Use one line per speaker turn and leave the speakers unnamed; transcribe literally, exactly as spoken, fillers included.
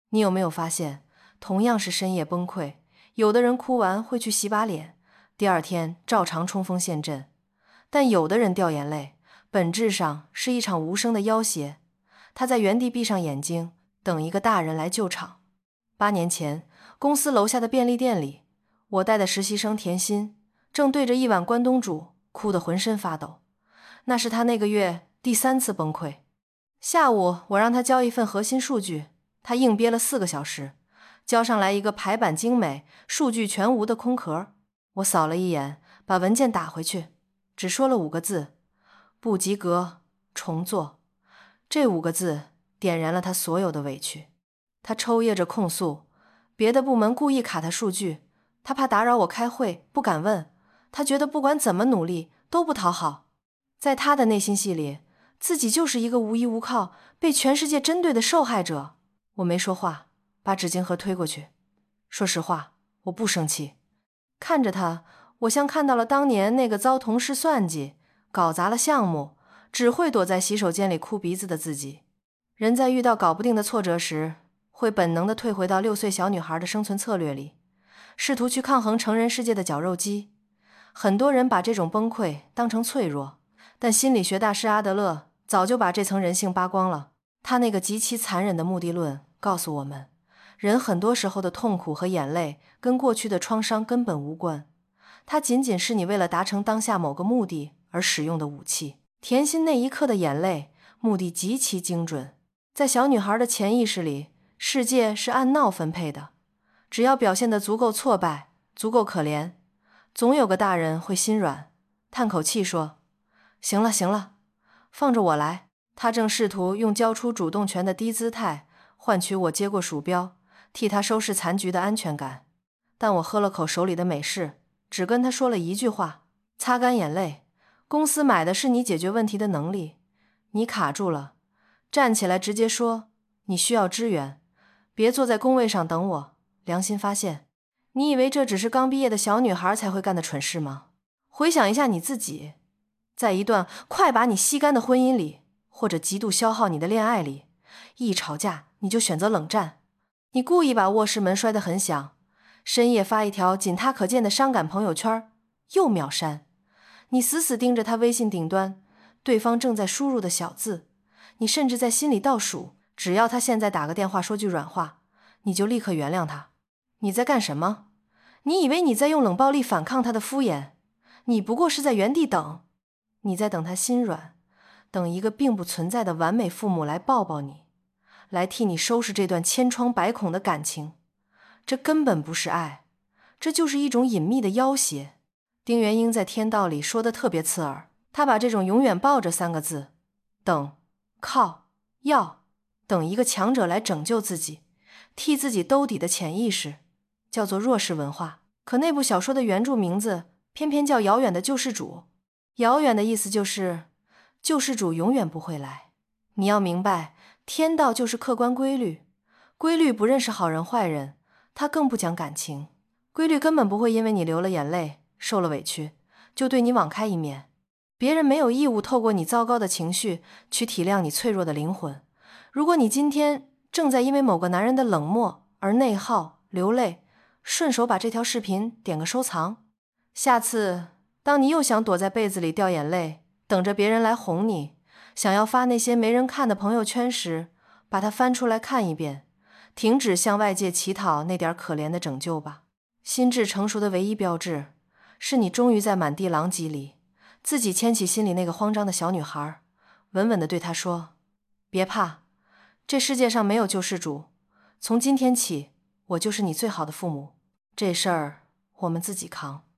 你有没有发现，同样是深夜崩溃，有的人哭完会去洗把脸，第二天照常冲锋陷阵，但有的人掉眼泪，本质上是一场无声的要挟，他在原地闭上眼睛，等一个大人来救场。八年前，公司楼下的便利店里，我带的实习生甜心正对着一碗关东煮哭得浑身发抖，那是他那个月第三次崩溃。下午我让他交一份核心数据，他硬憋了四个小时，交上来一个排版精美、数据全无的空壳。我扫了一眼，把文件打回去，只说了五个字：不及格，重做。这五个字点燃了他所有的委屈。他抽噎着控诉，别的部门故意卡他数据，他怕打扰我开会，不敢问。他觉得不管怎么努力都不讨好。在他的内心戏里，自己就是一个无依无靠、被全世界针对的受害者。我没说话，把纸巾盒推过去。说实话，我不生气。看着他，我像看到了当年那个遭同事算计、搞砸了项目，只会躲在洗手间里哭鼻子的自己。人在遇到搞不定的挫折时，会本能地退回到六岁小女孩的生存策略里，试图去抗衡成人世界的绞肉机。很多人把这种崩溃当成脆弱，但心理学大师阿德勒早就把这层人性扒光了。他那个极其残忍的目的论告诉我们，人很多时候的痛苦和眼泪跟过去的创伤根本无关，它仅仅是你为了达成当下某个目的而使用的武器。甜心那一刻的眼泪，目的极其精准。在小女孩的潜意识里，世界是按闹分配的，只要表现得足够挫败，足够可怜，总有个大人会心软，叹口气说：行了行了，放着我来。他正试图用交出主动权的低姿态换取我接过鼠标，替他收拾残局的安全感。但我喝了口手里的美式，只跟他说了一句话：擦干眼泪，公司买的是你解决问题的能力，你卡住了，站起来直接说你需要支援，别坐在工位上等我。良心发现，你以为这只是刚毕业的小女孩才会干的蠢事吗？回想一下你自己，在一段快把你吸干的婚姻里，或者极度消耗你的恋爱里，一吵架你就选择冷战，你故意把卧室门摔得很响，深夜发一条仅他可见的伤感朋友圈，又秒删。你死死盯着他微信顶端对方正在输入的小字，你甚至在心里倒数，只要他现在打个电话说句软话，你就立刻原谅他。你在干什么？你以为你在用冷暴力反抗他的敷衍？你不过是在原地等，你在等他心软，等一个并不存在的完美父母来抱抱你，来替你收拾这段千疮百孔的感情。这根本不是爱，这就是一种隐秘的要挟。丁元英在《天道》里说的特别刺耳，他把这种永远抱着三个字，等、靠、要，等一个强者来拯救自己，替自己兜底的潜意识，叫做弱势文化。可那部小说的原著名字偏偏叫《遥远的救世主》，遥远的意思就是救世主永远不会来。你要明白，天道就是客观规律，规律不认识好人坏人，它更不讲感情。规律根本不会因为你流了眼泪，受了委屈，就对你网开一面。别人没有义务透过你糟糕的情绪去体谅你脆弱的灵魂。如果你今天正在因为某个男人的冷漠而内耗流泪，顺手把这条视频点个收藏。下次当你又想躲在被子里掉眼泪，等着别人来哄你，想要发那些没人看的朋友圈时，把它翻出来看一遍，停止向外界乞讨那点可怜的拯救吧。心智成熟的唯一标志，是你终于在满地狼藉里自己牵起心里那个慌张的小女孩，稳稳地对她说：别怕，这世界上没有救世主，从今天起，我就是你最好的父母，这事儿我们自己扛。